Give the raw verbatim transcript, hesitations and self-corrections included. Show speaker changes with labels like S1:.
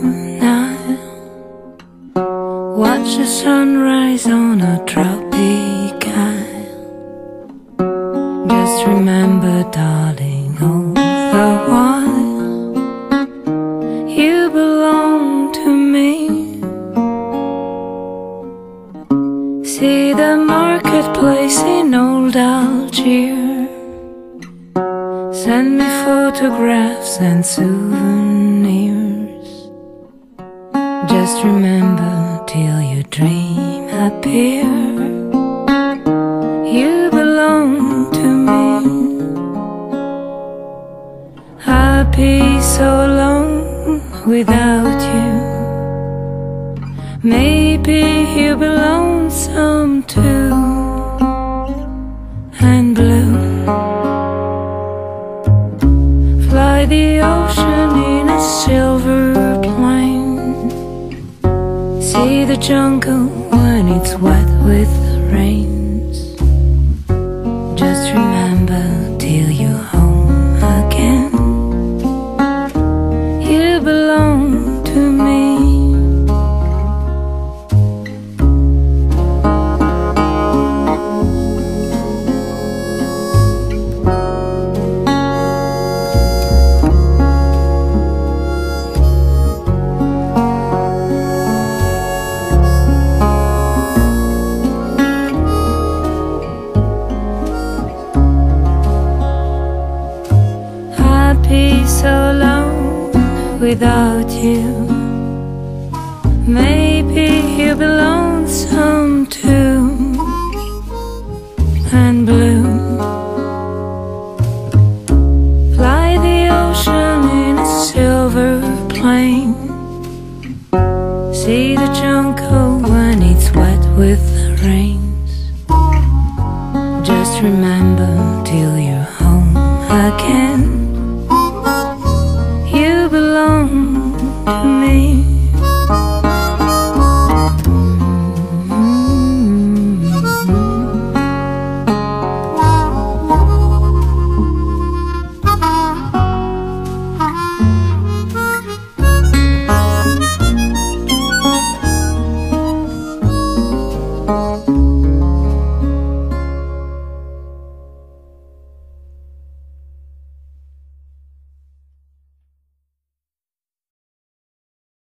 S1: Nile. Watch the sunrise on a tropic isle. Just remember, darling, all the while you belong to me. See the marketplace in old Algiers. Send me photographs and souvenirs. Just remember, till your dream appear, you belong to me. I'll be so alone without you. Maybe you'll be lonesome too, and blue. Fly the ocean in a silver plane. See the jungle when it's wet with rains. Just remember, till you're home again, you belong to me. Be so alone without you. Maybe you'll be lonesome too, and blue. Fly the ocean in a silver plane. See the jungle when it's wet with the rains. Just remember,